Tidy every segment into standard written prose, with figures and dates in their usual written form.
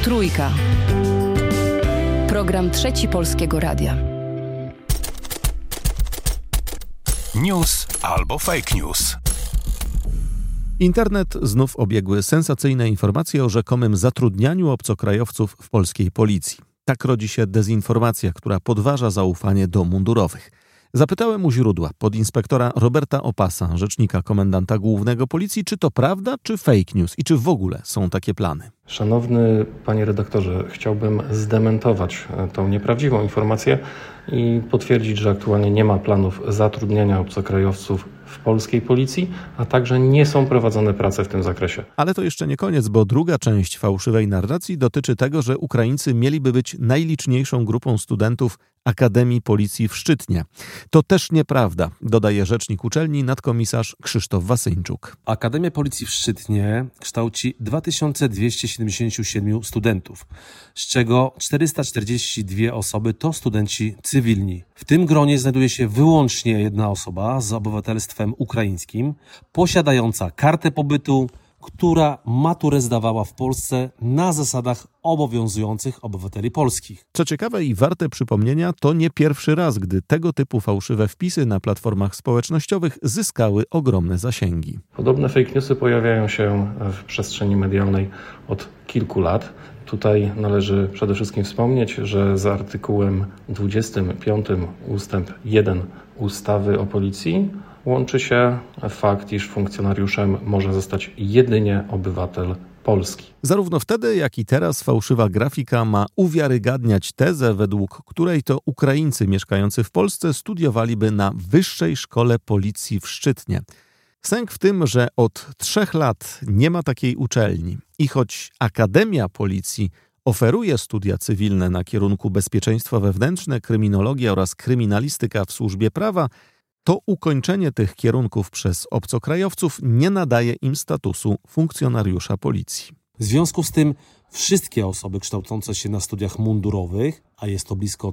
Trójka. Program Trzeci Polskiego Radia. News albo fake news. Internet znów obiegły sensacyjne informacje o rzekomym zatrudnianiu obcokrajowców w polskiej policji. Tak rodzi się dezinformacja, która podważa zaufanie do mundurowych. Zapytałem u źródła, podinspektora Roberta Opasa, rzecznika komendanta głównego policji, czy to prawda, czy fake news i czy w ogóle są takie plany. Szanowny panie redaktorze, chciałbym zdementować tą nieprawdziwą informację i potwierdzić, że aktualnie nie ma planów zatrudniania obcokrajowców w polskiej policji, a także nie są prowadzone prace w tym zakresie. Ale to jeszcze nie koniec, bo druga część fałszywej narracji dotyczy tego, że Ukraińcy mieliby być najliczniejszą grupą studentów Akademii Policji w Szczytnie. To też nieprawda, dodaje rzecznik uczelni nadkomisarz Krzysztof Wasyńczuk. Akademia Policji w Szczytnie kształci 2277 studentów, z czego 442 osoby to studenci cywilni. W tym gronie znajduje się wyłącznie jedna osoba z obywatelstwem ukraińskim, posiadająca kartę pobytu, która maturę zdawała w Polsce na zasadach obowiązujących obywateli polskich. Co ciekawe i warte przypomnienia, to nie pierwszy raz, gdy tego typu fałszywe wpisy na platformach społecznościowych zyskały ogromne zasięgi. Podobne fake newsy pojawiają się w przestrzeni medialnej od kilku lat. Tutaj należy przede wszystkim wspomnieć, że z artykułem 25 ustęp 1 ustawy o policji łączy się fakt, iż funkcjonariuszem może zostać jedynie obywatel Polski. Zarówno wtedy, jak i teraz fałszywa grafika ma uwiarygadniać tezę, według której to Ukraińcy mieszkający w Polsce studiowaliby na Wyższej Szkole Policji w Szczytnie. Sęk w tym, że od 3 lat nie ma takiej uczelni i choć Akademia Policji oferuje studia cywilne na kierunku bezpieczeństwo wewnętrzne, kryminologia oraz kryminalistyka w służbie prawa, to ukończenie tych kierunków przez obcokrajowców nie nadaje im statusu funkcjonariusza policji. W związku z tym wszystkie osoby kształcące się na studiach mundurowych, a jest to blisko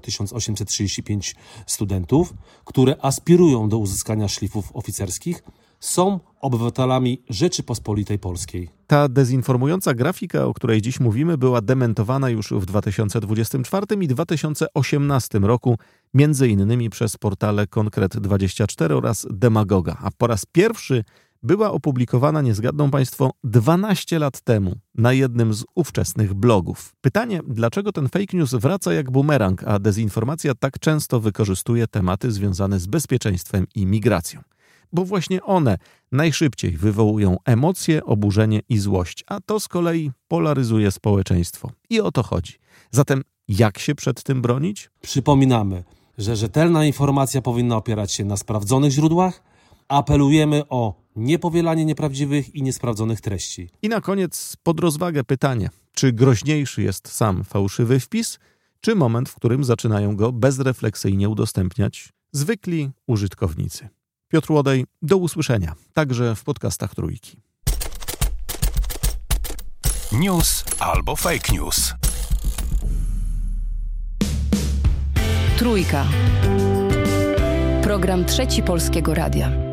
1835 studentów, które aspirują do uzyskania szlifów oficerskich, są obywatelami Rzeczypospolitej Polskiej. Ta dezinformująca grafika, o której dziś mówimy, była dementowana już w 2024 i 2018 roku, między innymi przez portale Konkret24 oraz Demagoga, a po raz pierwszy była opublikowana, nie zgadną Państwo, 12 lat temu na jednym z ówczesnych blogów. Pytanie, dlaczego ten fake news wraca jak bumerang, a dezinformacja tak często wykorzystuje tematy związane z bezpieczeństwem i migracją? Bo właśnie one najszybciej wywołują emocje, oburzenie i złość, a to z kolei polaryzuje społeczeństwo. I o to chodzi. Zatem jak się przed tym bronić? Przypominamy, że rzetelna informacja powinna opierać się na sprawdzonych źródłach. Apelujemy o niepowielanie nieprawdziwych i niesprawdzonych treści. I na koniec pod rozwagę pytanie, czy groźniejszy jest sam fałszywy wpis, czy moment, w którym zaczynają go bezrefleksyjnie udostępniać zwykli użytkownicy. Piotr Łodej, do usłyszenia, także w podcastach Trójki. News albo fake news. Trójka. Program Trzeci Polskiego Radia.